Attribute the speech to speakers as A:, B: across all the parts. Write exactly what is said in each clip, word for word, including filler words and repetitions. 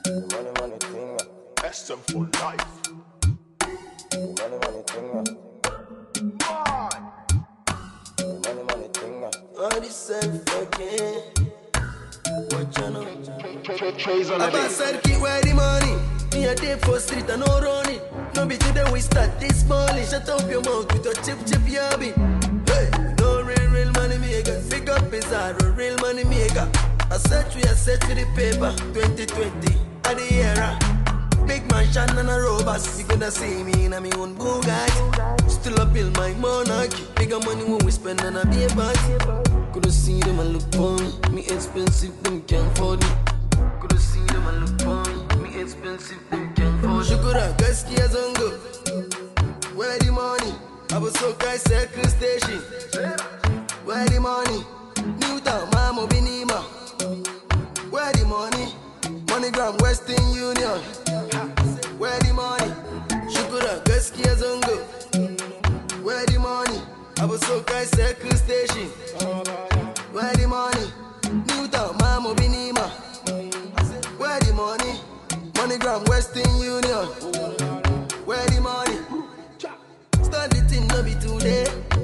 A: money, money thing.
B: S M for life.
A: Money, money thing.
B: Man.
A: Money, money thing.
C: All this self-fucking. What you know?
B: Trays on the
C: About
B: day.
C: side keep where the money. Me a day for street and no running. No be today we start this morning. Shut up your mouth with your chip chip yabby. Hey, no real real money maker. Figure up is a real money maker. I search we a search for the paper. twenty twenty at the era. Big mansion and a robust. You gonna see me in a me own Bugatti. Still I build my monarchy. Bigger money when we spend on a beer party. Couldn't see them and look for me. Me expensive, them can't afford me. Couldn't see them and look for me. Me expensive, them can't afford me. Shukura, gaskiya zongo. Where the money? I was so guy circle station. Where the money? Newtown, Mamo Binima. Where the money? MoneyGram, Western Union. Where the money? Shukura, gaskiya zongo. Where the money? I was so guy circle station. Where the money? Newtown, Mamo Binima. Where the money? MoneyGram, Western Union. Where the money? Start the thing, no be today.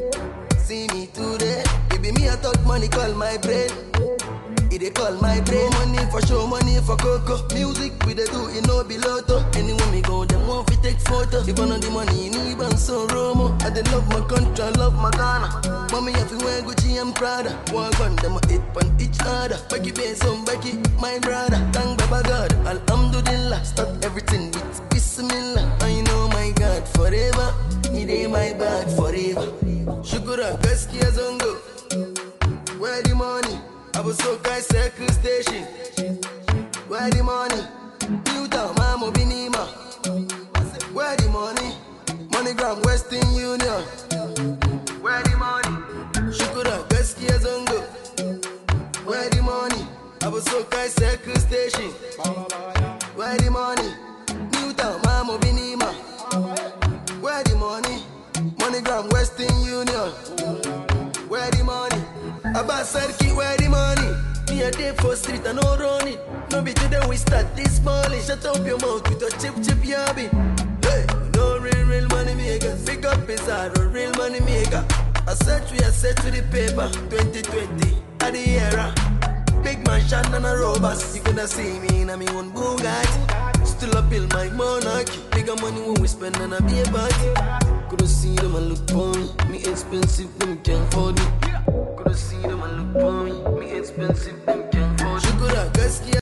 C: See me today. Baby, me I talk money, call my brain. It they call my brain. Money for show, money for cocoa. Music we they do, it no be lotto. Anywhere me go, them want to take photo. If I know the money, in even so Romo. I they love my country, I love my Ghana. Mommy, if you wear Gucci and Prada, walk on them, hit on each other. Becky Bay, some Becky, my brother. Thank Baba God, Alhamdulillah. Start everything with Bismillah. I know my God forever. He dey my bag forever. Shukura, gaskiya zongo. Where the money? I was so guy circle station. Where the money? Newtown, Mamo Binima. Where the money? MoneyGram, Western Union. Where the money? Shukura, gaskiya zongo. Where the money? I was so guy circle station. Where the money? Newtown, Mamo Binima. Where the money? MoneyGram, Western Union. Where the money? About Sarki, where the money? Me a day for street and no running. No be today we start this morning. Shut up your mouth with your chip chip yabby. Hey, no real real money maker. Figure up is a real money maker. I search we a search for the paper. twenty twenty at the era. Big mansion and a robust. You gonna see me in a me own Bugatti. Still I build my monarchy. Bigger money when we spend on a beer party. Couldn't see them and look for me. Me expensive, them can't afford me. Couldn't see them and look for me. Me expensive, them can't afford me. Shukura, gaskiya.